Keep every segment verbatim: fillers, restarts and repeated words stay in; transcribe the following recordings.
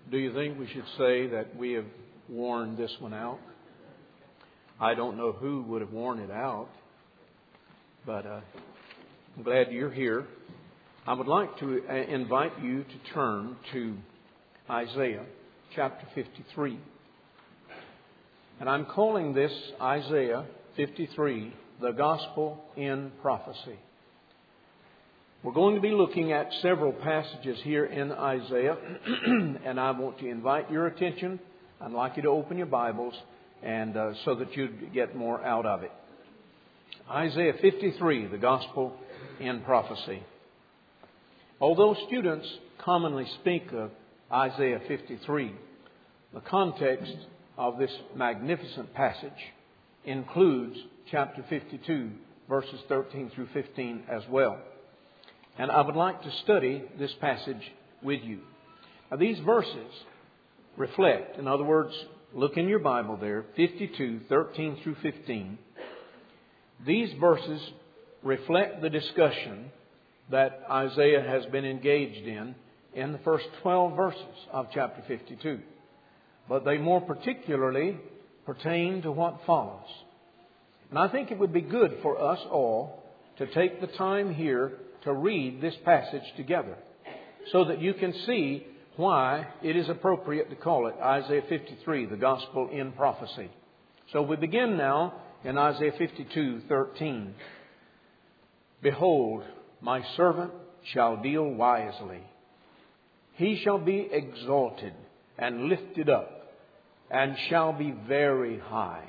Do you think we should say that we have worn this one out? I don't know who would have worn it out, but uh, I'm glad you're here. I would like to uh, invite you to turn to Isaiah chapter fifty-three. And I'm calling this Isaiah fifty-three, the Gospel in Prophecy. We're going to be looking at several passages here in Isaiah, and I want to invite your attention. I'd like you to open your Bibles, and uh, so that you'd get more out of it. Isaiah fifty-three, the Gospel in Prophecy. Although students commonly speak of Isaiah fifty-three, the context of this magnificent passage includes chapter fifty-two, verses thirteen through fifteen as well. And I would like to study this passage with you. Now, these verses reflect, in other words, look in your Bible there, fifty-two, thirteen through fifteen. These verses reflect the discussion that Isaiah has been engaged in in the first twelve verses of chapter fifty-two. But they more particularly pertain to what follows. And I think it would be good for us all to take the time here to read this passage together, so that you can see why it is appropriate to call it Isaiah fifty-three, the Gospel in Prophecy. So we begin now in Isaiah fifty-two, thirteen. Behold, my servant shall deal wisely. He shall be exalted and lifted up, and shall be very high.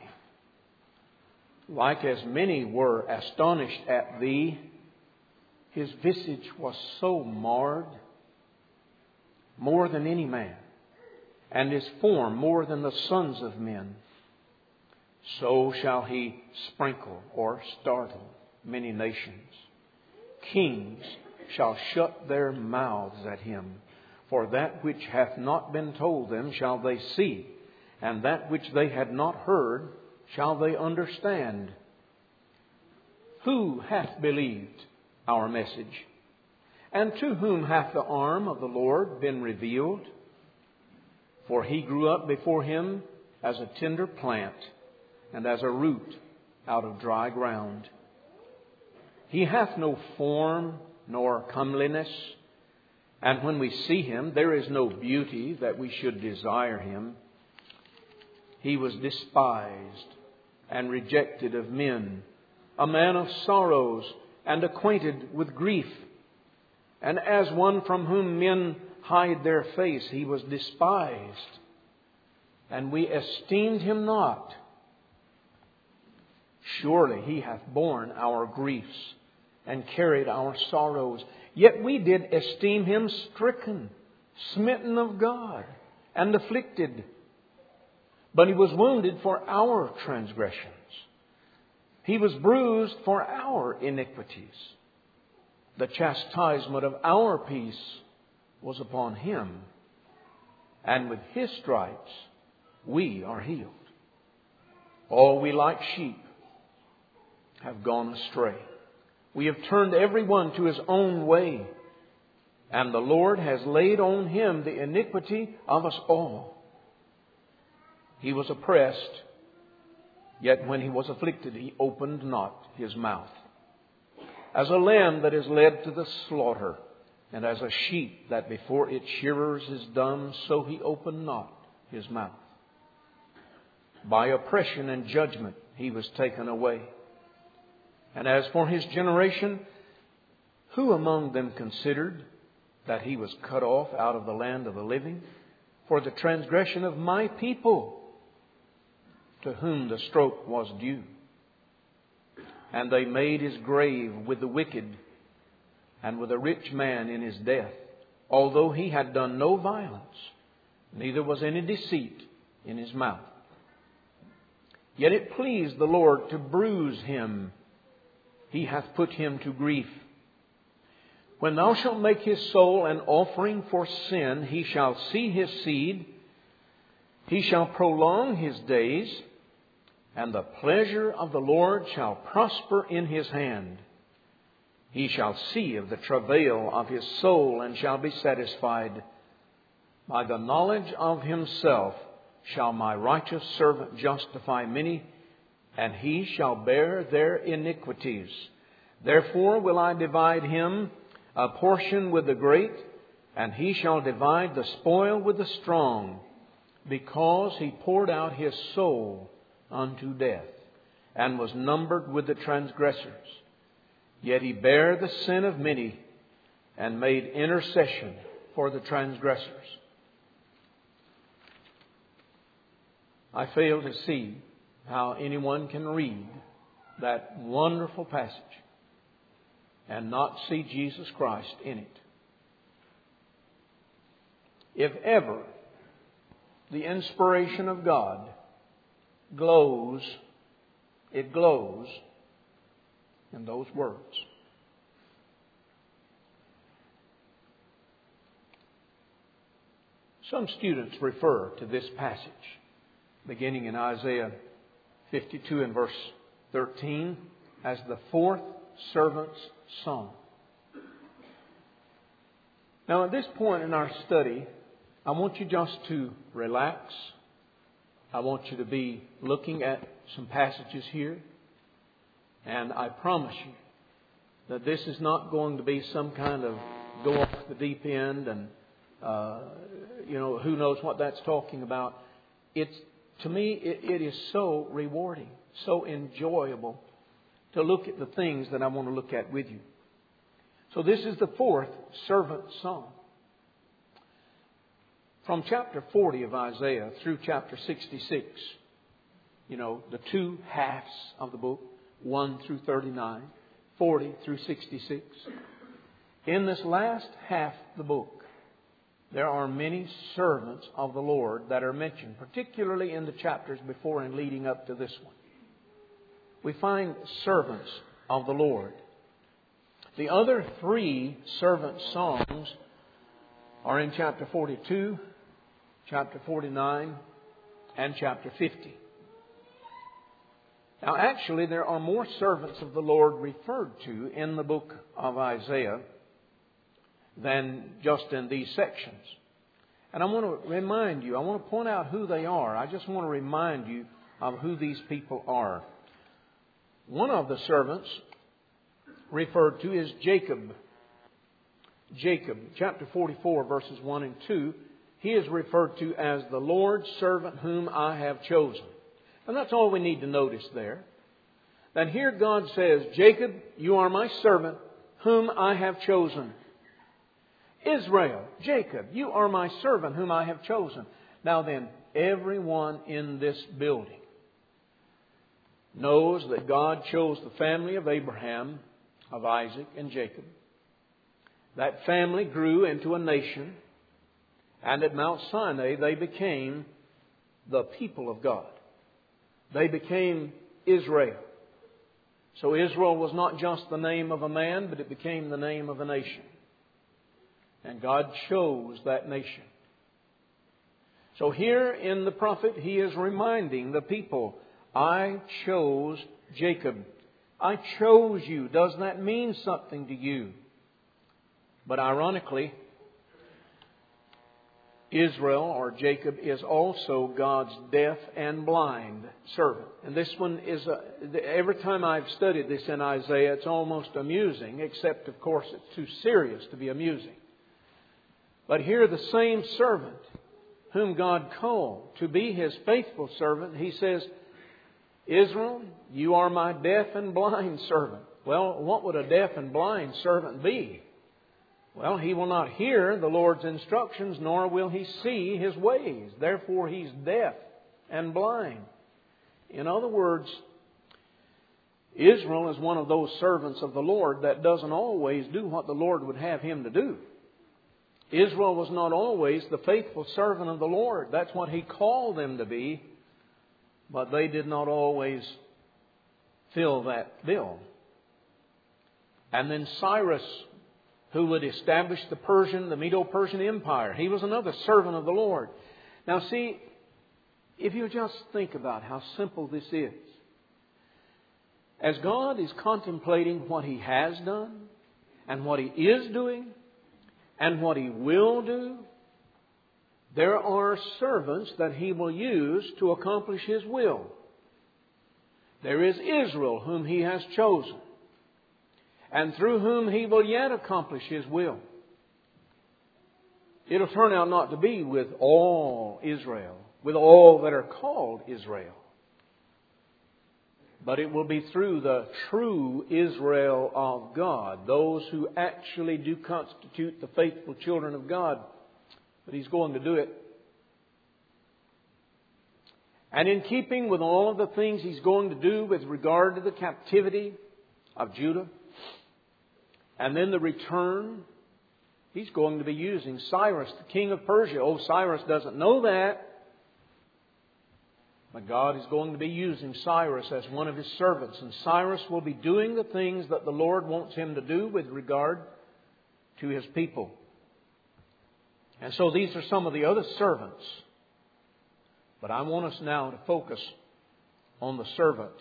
Like as many were astonished at thee, his visage was so marred, more than any man, and his form more than the sons of men. So shall he sprinkle or startle many nations. Kings shall shut their mouths at him, for that which hath not been told them shall they see, and that which they had not heard shall they understand. Who hath believed our message? And to whom hath the arm of the Lord been revealed? For he grew up before him as a tender plant, and as a root out of dry ground. He hath no form nor comeliness, and when we see him, there is no beauty that we should desire him. He was despised and rejected of men, a man of sorrows and acquainted with grief. And as one from whom men hide their face, he was despised, and we esteemed him not. Surely he hath borne our griefs and carried our sorrows. Yet we did esteem him stricken, smitten of God, and afflicted. But he was wounded for our transgressions. He was bruised for our iniquities. The chastisement of our peace was upon him, and with his stripes we are healed. All we like sheep have gone astray. We have turned every one to his own way, and the Lord has laid on him the iniquity of us all. He was oppressed, yet when he was afflicted, he opened not his mouth. As a lamb that is led to the slaughter, and as a sheep that before its shearers is dumb, so he opened not his mouth. By oppression and judgment he was taken away. And as for his generation, who among them considered that he was cut off out of the land of the living? For the transgression of my people, to whom the stroke was due. And they made his grave with the wicked, and with a rich man in his death, although he had done no violence, neither was any deceit in his mouth. Yet it pleased the Lord to bruise him. He hath put him to grief. When thou shalt make his soul an offering for sin, he shall see his seed. He shall prolong his days, and the pleasure of the Lord shall prosper in his hand. He shall see of the travail of his soul, and shall be satisfied. By the knowledge of Himself shall my righteous servant justify many, and he shall bear their iniquities. Therefore will I divide him a portion with the great, and he shall divide the spoil with the strong, because he poured out his soul unto death, and was numbered with the transgressors. Yet he bare the sin of many, and made intercession for the transgressors. I fail to see how anyone can read that wonderful passage and not see Jesus Christ in it. If ever the inspiration of God glows, it glows in those words. Some students refer to this passage, beginning in Isaiah fifty-two and verse thirteen, as the fourth servant's song. Now, at this point in our study, I want you just to relax. I want you to be looking at some passages here. And I promise you that this is not going to be some kind of go off the deep end and, uh, you know, who knows what that's talking about. It's, to me, it, it is so rewarding, so enjoyable to look at the things that I want to look at with you. So this is the fourth servant song. From chapter forty of Isaiah through chapter sixty-six, you know, the two halves of the book, one through thirty-nine, forty through sixty-six. In this last half of the book, there are many servants of the Lord that are mentioned, particularly in the chapters before and leading up to this one. We find servants of the Lord. The other three servant songs are in chapter forty-two, chapter forty-nine, and chapter fifty. Now, actually, there are more servants of the Lord referred to in the book of Isaiah than just in these sections. And I want to remind you, I want to point out who they are. I just want to remind you of who these people are. One of the servants referred to is Jacob. Jacob, chapter forty-four, verses one and two, he is referred to as the Lord's servant whom I have chosen. And that's all we need to notice there. That here God says, Jacob, you are my servant whom I have chosen. Israel, Jacob, you are my servant whom I have chosen. Now then, everyone in this building knows that God chose the family of Abraham, of Isaac, and Jacob. That family grew into a nation, and at Mount Sinai they became the people of God. They became Israel. So Israel was not just the name of a man, but it became the name of a nation. And God chose that nation. So here in the prophet, he is reminding the people, I chose Jacob. I chose you. Does that mean something to you? But ironically, Israel, or Jacob, is also God's deaf and blind servant. And this one is, a, every time I've studied this in Isaiah, it's almost amusing, except, of course, it's too serious to be amusing. But here the same servant whom God called to be His faithful servant, He says, Israel, you are my deaf and blind servant. Well, what would a deaf and blind servant be? Well, he will not hear the Lord's instructions, nor will he see His ways. Therefore, he's deaf and blind. In other words, Israel is one of those servants of the Lord that doesn't always do what the Lord would have him to do. Israel was not always the faithful servant of the Lord. That's what He called them to be. But they did not always fill that bill. And then Cyrus, who would establish the Persian, the Medo-Persian Empire, he was another servant of the Lord. Now see, if you just think about how simple this is. As God is contemplating what He has done, and what He is doing, and what He will do, there are servants that He will use to accomplish His will. There is Israel whom He has chosen, and through whom He will yet accomplish His will. It'll turn out not to be with all Israel, with all that are called Israel. But it will be through the true Israel of God, those who actually do constitute the faithful children of God. But He's going to do it. And in keeping with all of the things He's going to do with regard to the captivity of Judah, and then the return, He's going to be using Cyrus, the king of Persia. Oh, Cyrus doesn't know that. But God is going to be using Cyrus as one of His servants. And Cyrus will be doing the things that the Lord wants him to do with regard to His people. And so these are some of the other servants. But I want us now to focus on the servant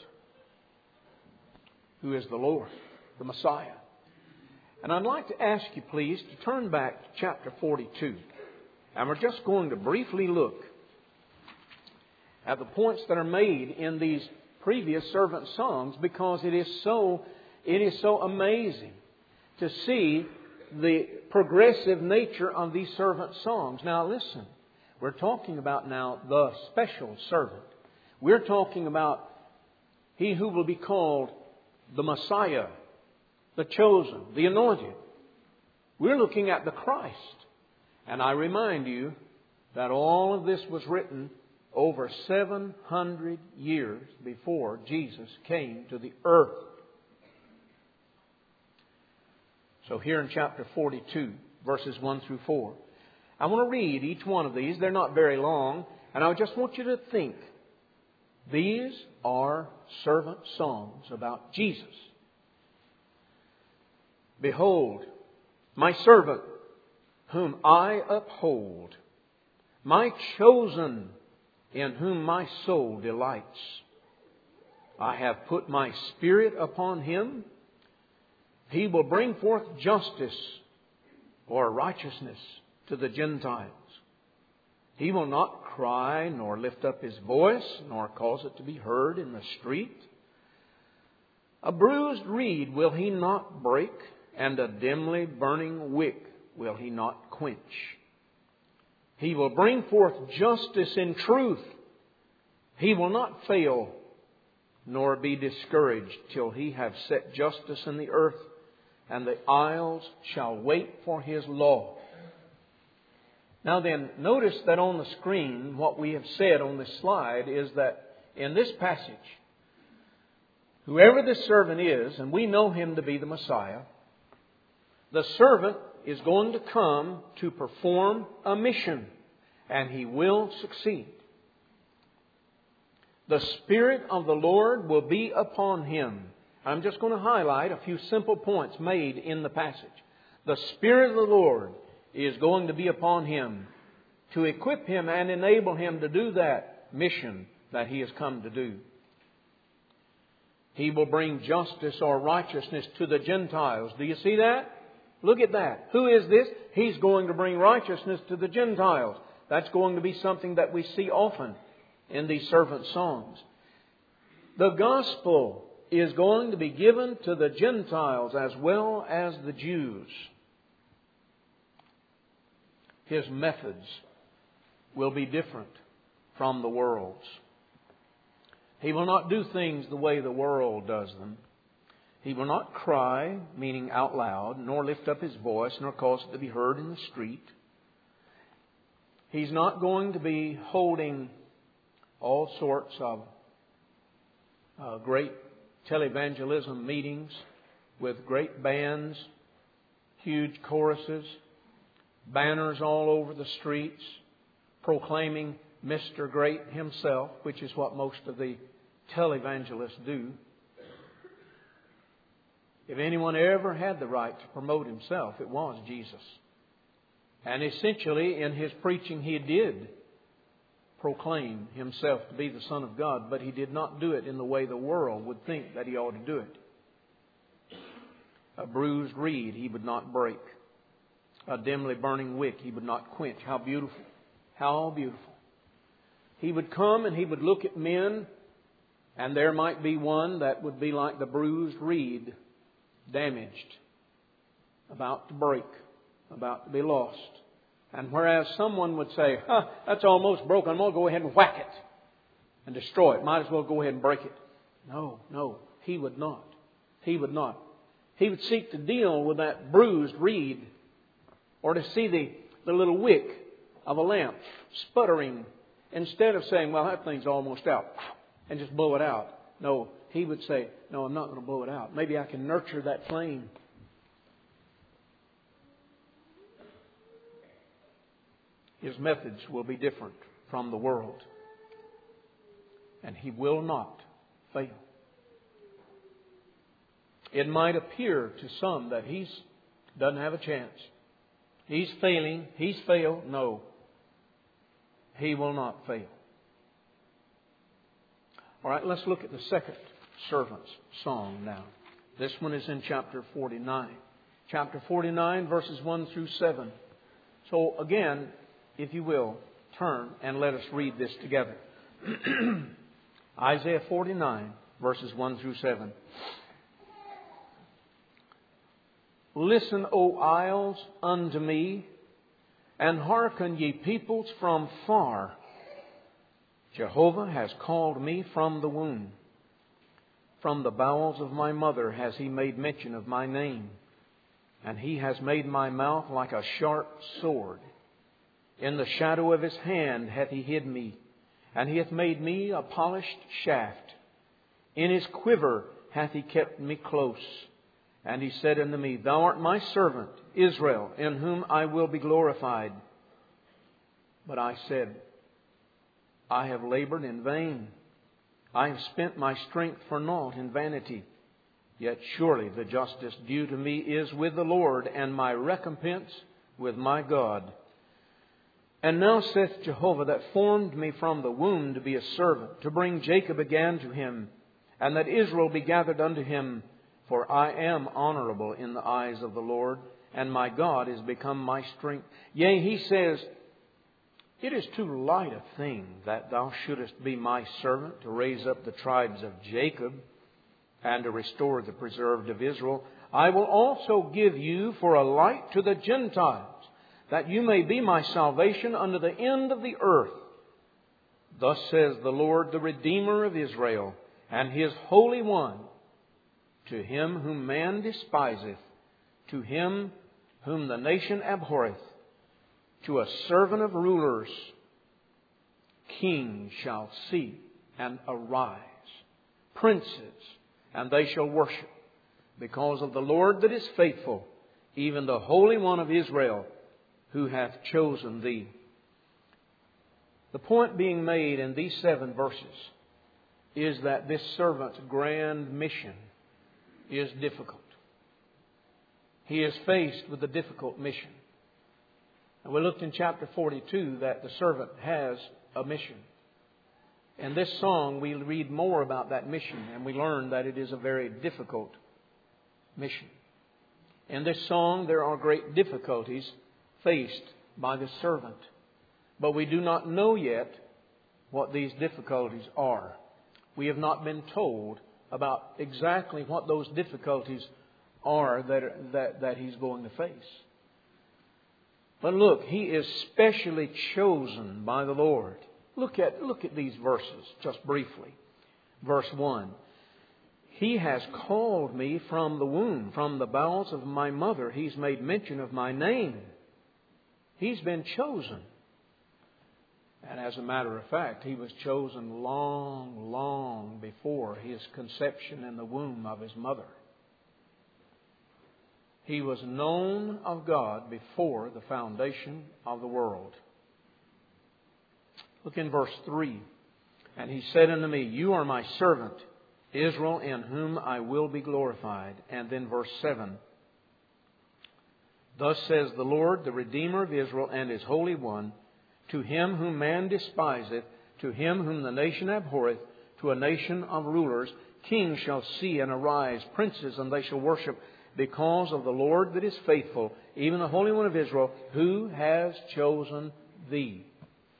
who is the Lord, the Messiah. And I'd like to ask you, please, to turn back to chapter forty-two. And we're just going to briefly look at the points that are made in these previous servant songs, because it is so, it is so amazing to see the progressive nature of these servant songs. Now listen, we're talking about now the special servant. We're talking about He who will be called the Messiah, the chosen, the anointed. We're looking at the Christ. And I remind you that all of this was written over seven hundred years before Jesus came to the earth. So here in chapter forty-two, verses one through four, I want to read each one of these. They're not very long. And I just want you to think. These are servant songs about Jesus. Behold, my servant, whom I uphold, my chosen, in whom my soul delights. I have put my Spirit upon Him. He will bring forth justice or righteousness to the Gentiles. He will not cry, nor lift up His voice, nor cause it to be heard in the street. A bruised reed will He not break, and a dimly burning wick will He not quench. He will bring forth justice in truth. He will not fail, nor be discouraged, till He have set justice in the earth, and the isles shall wait for His law. Now then, notice that on the screen, what we have said on this slide is that in this passage, whoever this servant is, and we know him to be the Messiah, the servant is going to come to perform a mission, and he will succeed. The Spirit of the Lord will be upon him. I'm just going to highlight a few simple points made in the passage. The Spirit of the Lord is going to be upon him to equip him and enable him to do that mission that he has come to do. He will bring justice or righteousness to the Gentiles. Do you see that? Look at that. Who is this? He's going to bring righteousness to the Gentiles. That's going to be something that we see often in these servant songs. The gospel is going to be given to the Gentiles as well as the Jews. His methods will be different from the world's. He will not do things the way the world does them. He will not cry, meaning out loud, nor lift up his voice, nor cause it to be heard in the street. He's not going to be holding all sorts of uh, great televangelism meetings with great bands, huge choruses, banners all over the streets, proclaiming Mister Great himself, which is what most of the televangelists do. If anyone ever had the right to promote himself, it was Jesus. And essentially, in his preaching, he did proclaim himself to be the Son of God, but he did not do it in the way the world would think that he ought to do it. A bruised reed he would not break. A dimly burning wick he would not quench. How beautiful. How beautiful. He would come and He would look at men, and there might be one that would be like the bruised reed, damaged, about to break, about to be lost. And whereas someone would say, huh, that's almost broken, I'm going to go ahead and whack it and destroy it. Might as well go ahead and break it. No, no, He would not. He would not. He would seek to deal with that bruised reed, or to see the, the little wick of a lamp sputtering, instead of saying, well, that thing's almost out, and just blow it out. No, He would say, no, I'm not going to blow it out. Maybe I can nurture that flame. His methods will be different from the world. And He will not fail. It might appear to some that He doesn't have a chance. He's failing. He's failed. No. He will not fail. All right, let's look at the second servant's song now. This one is in chapter forty-nine. Chapter forty-nine, verses one through seven. So again, if you will, turn and let us read this together. Isaiah forty-nine, verses one through seven. Listen, O isles, unto me, and hearken, ye peoples from far. Jehovah has called me from the womb. From the bowels of my mother has He made mention of my name. And He has made my mouth like a sharp sword. In the shadow of His hand hath He hid me, and He hath made me a polished shaft. In His quiver hath He kept me close. And He said unto me, Thou art my servant, Israel, in whom I will be glorified. But I said, I have labored in vain. I have spent my strength for naught in vanity. Yet surely the justice due to me is with the Lord, and my recompense with my God. And now saith Jehovah, that formed me from the womb to be a servant, to bring Jacob again to Him, and that Israel be gathered unto Him. For I am honorable in the eyes of the Lord, and my God is become my strength. Yea, He says, It is too light a thing that thou shouldest be my servant, to raise up the tribes of Jacob, and to restore the preserved of Israel. I will also give you for a light to the Gentiles, that you may be my salvation unto the end of the earth. Thus says the Lord, the Redeemer of Israel, and His Holy One, to him whom man despiseth, to him whom the nation abhorreth, to a servant of rulers, kings shall see and arise, princes, and they shall worship, because of the Lord that is faithful, even the Holy One of Israel, who hath chosen thee. The point being made in these seven verses is that this servant's grand mission is difficult. He is faced with a difficult mission. And we looked in chapter forty-two that the servant has a mission. In this song we read more about that mission, and we learn that it is a very difficult mission. In this song there are great difficulties faced by the servant. But we do not know yet what these difficulties are. We have not been told about exactly what those difficulties are that, that, that he's going to face. But look, he is specially chosen by the Lord. Look at, look at these verses just briefly. Verse one. He has called me from the womb, from the bowels of my mother. He's made mention of my name. He's been chosen. And as a matter of fact, he was chosen long, long before his conception in the womb of his mother. He was known of God before the foundation of the world. Look in verse three. And he said unto me, You are my servant, Israel, in whom I will be glorified. And then verse seven. Thus says the Lord, the Redeemer of Israel, and His Holy One, to him whom man despiseth, to him whom the nation abhorreth, to a nation of rulers, kings shall see and arise, princes, and they shall worship, because of the Lord that is faithful, even the Holy One of Israel, who has chosen thee.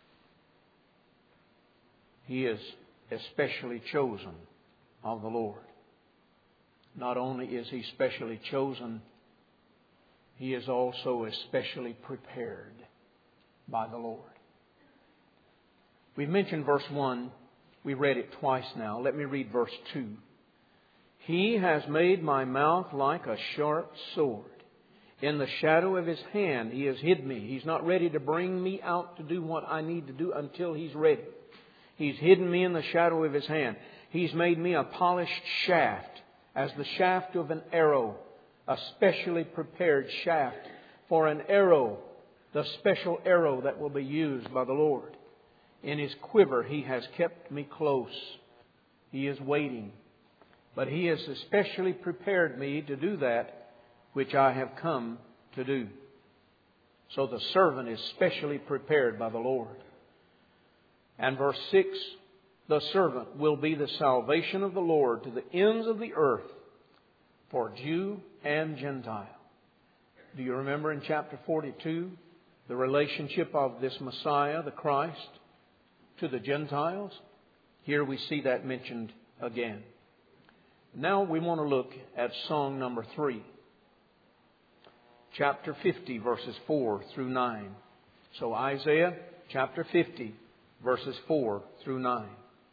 he is especially chosen of the Lord. Not only is he specially chosen, he is also especially prepared by the Lord. We've mentioned verse one. We read it twice now. Let me read verse two. He has made my mouth like a sharp sword. In the shadow of His hand He has hid me. He's not ready to bring me out to do what I need to do until He's ready. He's hidden me in the shadow of His hand. He's made me a polished shaft, as the shaft of an arrow, a specially prepared shaft for an arrow, the special arrow that will be used by the Lord. In His quiver He has kept me close. He is waiting. But He has especially prepared me to do that which I have come to do. So the servant is specially prepared by the Lord. And verse six, the servant will be the salvation of the Lord to the ends of the earth, for Jew and Gentile. Do you remember in chapter forty-two the relationship of this Messiah, the Christ, to the Gentiles? Here we see that mentioned again. Now we want to look at song number three. Chapter fifty, verses four through nine. So Isaiah chapter fifty, verses four through nine.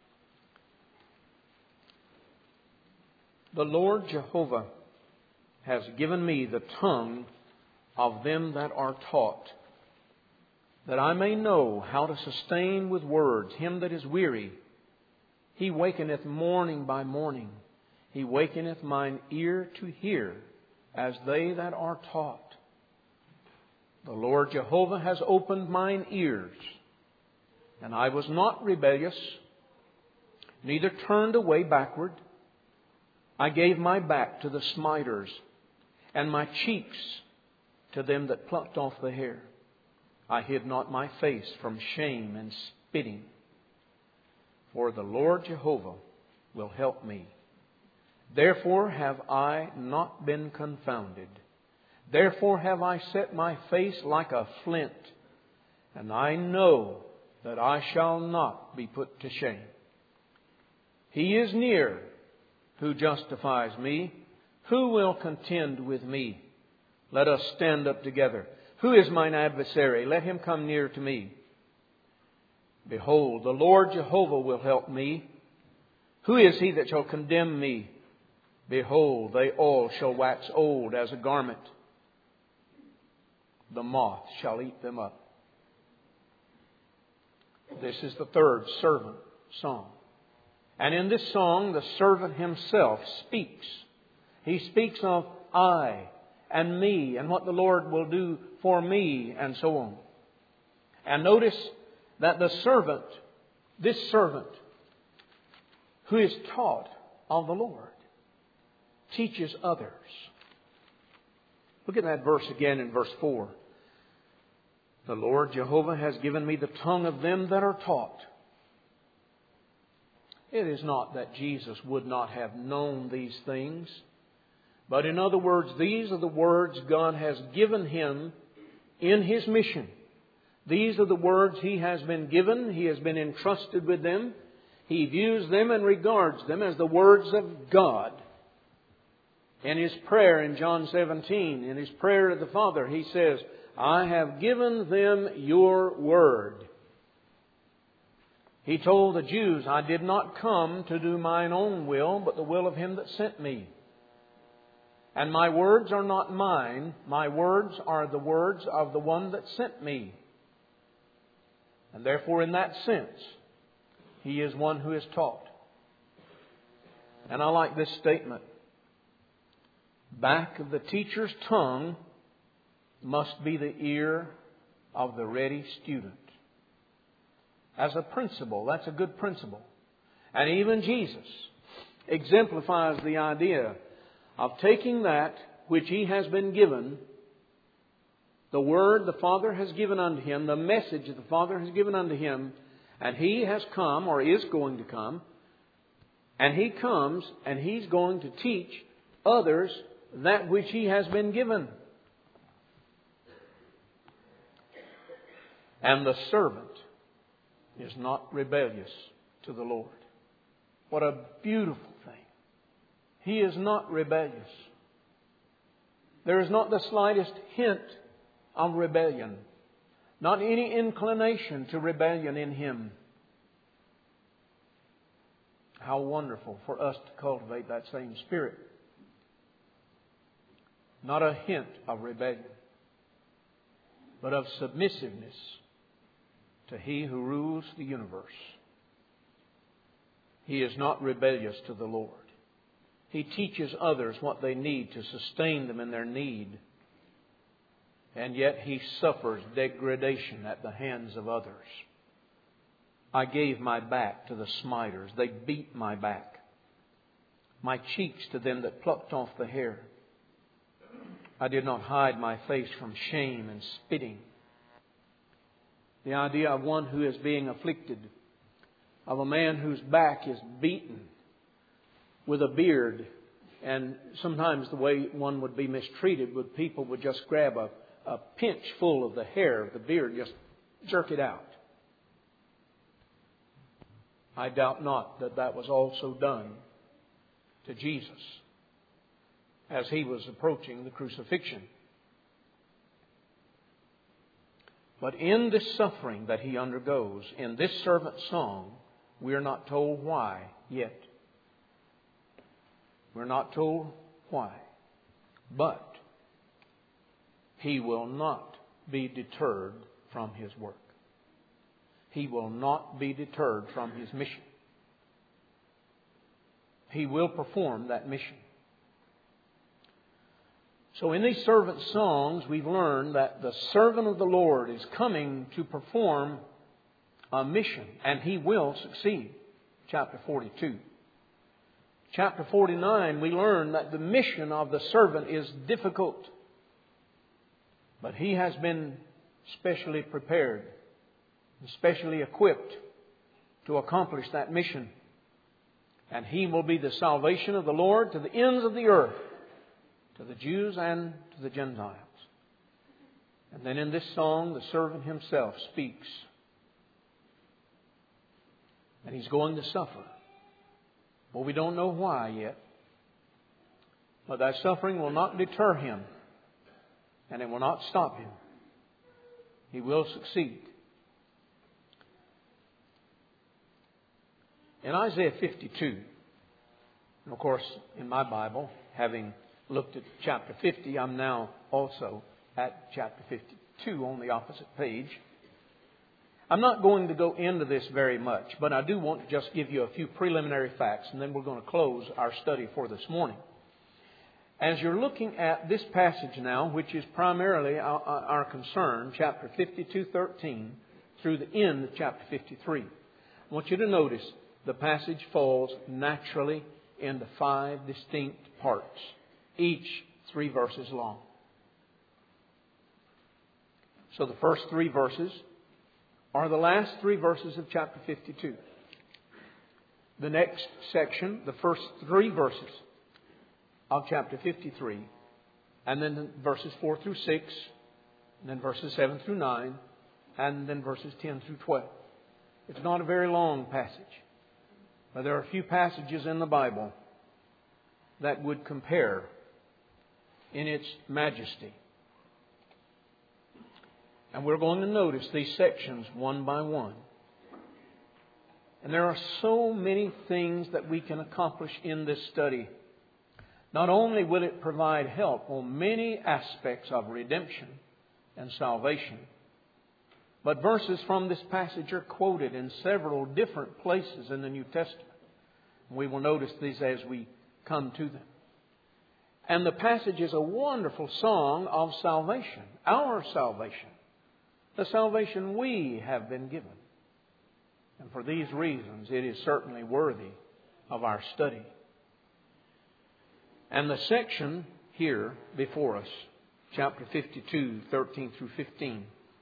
The Lord Jehovah has given me the tongue of them that are taught, that I may know how to sustain with words him that is weary. He wakeneth morning by morning. He wakeneth mine ear to hear, as they that are taught. The Lord Jehovah has opened mine ears, and I was not rebellious, neither turned away backward. I gave my back to the smiters, and my cheeks to them that plucked off the hair. I hid not my face from shame and spitting. For the Lord Jehovah will help me. Therefore have I not been confounded. Therefore have I set my face like a flint, and I know that I shall not be put to shame. He is near who justifies me. Who will contend with me? Let us stand up together. Who is mine adversary? Let him come near to me. Behold, the Lord Jehovah will help me. Who is he that shall condemn me? Behold, they all shall wax old as a garment. The moth shall eat them up. This is the third servant song. And in this song, the servant himself speaks. He speaks of I and me and what the Lord will do for me and so on. And notice that the servant, this servant who is taught of the Lord, teaches others. Look at that verse again in verse four. The Lord Jehovah has given me the tongue of them that are taught. It is not that Jesus would not have known these things. But in other words, these are the words God has given Him in His mission. These are the words He has been given. He has been entrusted with them. He views them and regards them as the words of God. In His prayer in John seventeen, in His prayer to the Father, He says, I have given them your word. He told the Jews, I did not come to do mine own will, but the will of Him that sent me. And my words are not mine. My words are the words of the one that sent me. And therefore, in that sense, He is one who is taught. And I like this statement. Back of the teacher's tongue must be the ear of the ready student. As a principle, that's a good principle. And even Jesus exemplifies the idea of taking that which He has been given, the word the Father has given unto Him, the message that the Father has given unto Him, and He has come or is going to come, and He comes and He's going to teach others that which He has been given. And the servant is not rebellious to the Lord. What a beautiful thing. He is not rebellious. There is not the slightest hint of rebellion. Not any inclination to rebellion in Him. How wonderful for us to cultivate that same spirit. Not a hint of rebellion, but of submissiveness to He who rules the universe. He is not rebellious to the Lord. He teaches others what they need to sustain them in their need. And yet He suffers degradation at the hands of others. I gave my back to the smiters. They beat my back. My cheeks to them that plucked off the hair. I did not hide my face from shame and spitting. The idea of one who is being afflicted, of a man whose back is beaten with a beard, and sometimes the way one would be mistreated would people would just grab a, a pinch full of the hair of the beard and just jerk it out. I doubt not that that was also done to Jesus as He was approaching the crucifixion. But in this suffering that He undergoes, in this servant song, we are not told why yet. We're not told why. But He will not be deterred from His work. He will not be deterred from His mission. He will perform that mission. So in these servant songs, we've learned that the servant of the Lord is coming to perform a mission, and he will succeed. Chapter forty-two. Chapter forty-nine, we learn that the mission of the servant is difficult, but he has been specially prepared, specially equipped to accomplish that mission. And he will be the salvation of the Lord to the ends of the earth, to the Jews and to the Gentiles. And then in this song, the servant himself speaks. And he's going to suffer. Well, we don't know why yet. But that suffering will not deter him. And it will not stop him. He will succeed. In Isaiah fifty-two, and of course in my Bible, having looked at chapter fifty, I'm now also at chapter fifty-two on the opposite page. I'm not going to go into this very much, but I do want to just give you a few preliminary facts, and then we're going to close our study for this morning. As you're looking at this passage now, which is primarily our, our concern, chapter fifty-two thirteen through the end of chapter fifty-three, I want you to notice the passage falls naturally into five distinct parts, each three verses long. So the first three verses are the last three verses of chapter fifty-two. The next section, the first three verses of chapter fifty-three, and then verses four through six, and then verses seven through nine, and then verses ten through twelve. It's not a very long passage, but there are a few passages in the Bible that would compare in its majesty. And we're going to notice these sections one by one. And there are so many things that we can accomplish in this study. Not only will it provide help on many aspects of redemption and salvation, but verses from this passage are quoted in several different places in the New Testament. We will notice these as we come to them. And the passage is a wonderful song of salvation, our salvation, the salvation we have been given. And for these reasons, it is certainly worthy of our study. And the section here before us, chapter fifty-two, thirteen through fifteen,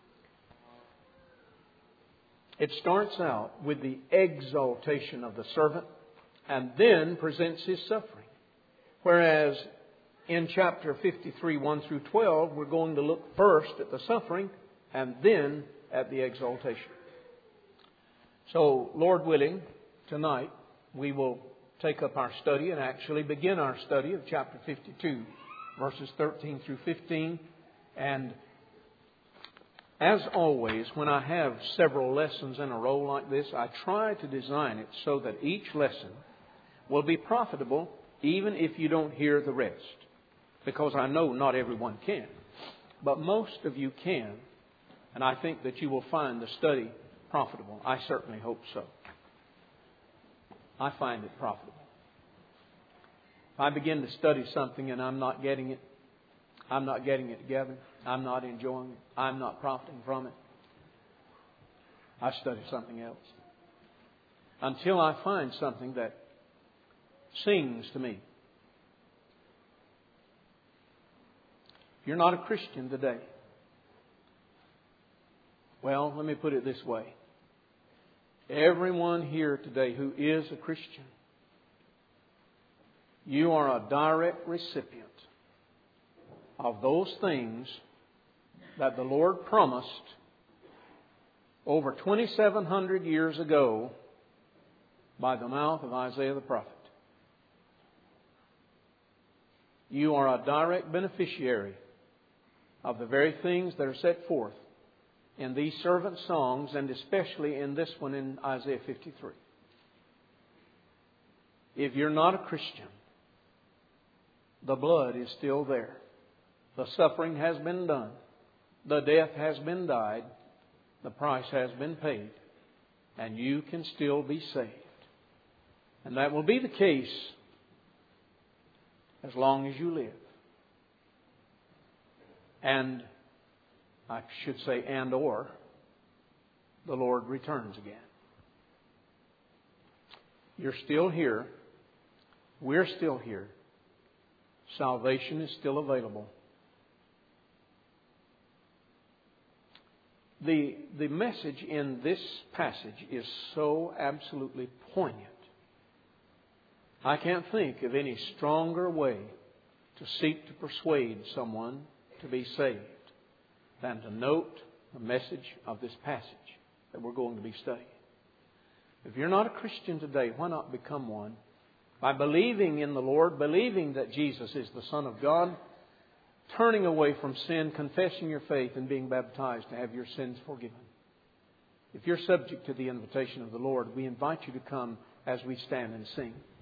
it starts out with the exaltation of the servant and then presents his suffering. Whereas in chapter fifty-three, one through twelve, we're going to look first at the suffering and then at the exaltation. So, Lord willing, tonight we will take up our study and actually begin our study of chapter fifty-two, verses thirteen through fifteen. And as always, when I have several lessons in a row like this, I try to design it so that each lesson will be profitable even if you don't hear the rest. Because I know not everyone can. But most of you can. And I think that you will find the study profitable. I certainly hope so. I find it profitable. If I begin to study something and I'm not getting it, I'm not getting it together, I'm not enjoying it, I'm not profiting from it, I study something else. Until I find something that sings to me. If you're not a Christian today, well, let me put it this way. Everyone here today who is a Christian, you are a direct recipient of those things that the Lord promised over twenty-seven hundred years ago by the mouth of Isaiah the prophet. You are a direct beneficiary of the very things that are set forth in these servant songs, and especially in this one in Isaiah fifty-three. If you're not a Christian, the blood is still there. The suffering has been done. The death has been died. The price has been paid. And you can still be saved. And that will be the case as long as you live. And I should say and or the Lord returns again. You're still here. We're still here. Salvation is still available. The, the message in this passage is so absolutely poignant. I can't think of any stronger way to seek to persuade someone to be saved than to note the message of this passage that we're going to be studying. If you're not a Christian today, why not become one? By believing in the Lord, believing that Jesus is the Son of God, turning away from sin, confessing your faith, and being baptized to have your sins forgiven. If you're subject to the invitation of the Lord, we invite you to come as we stand and sing.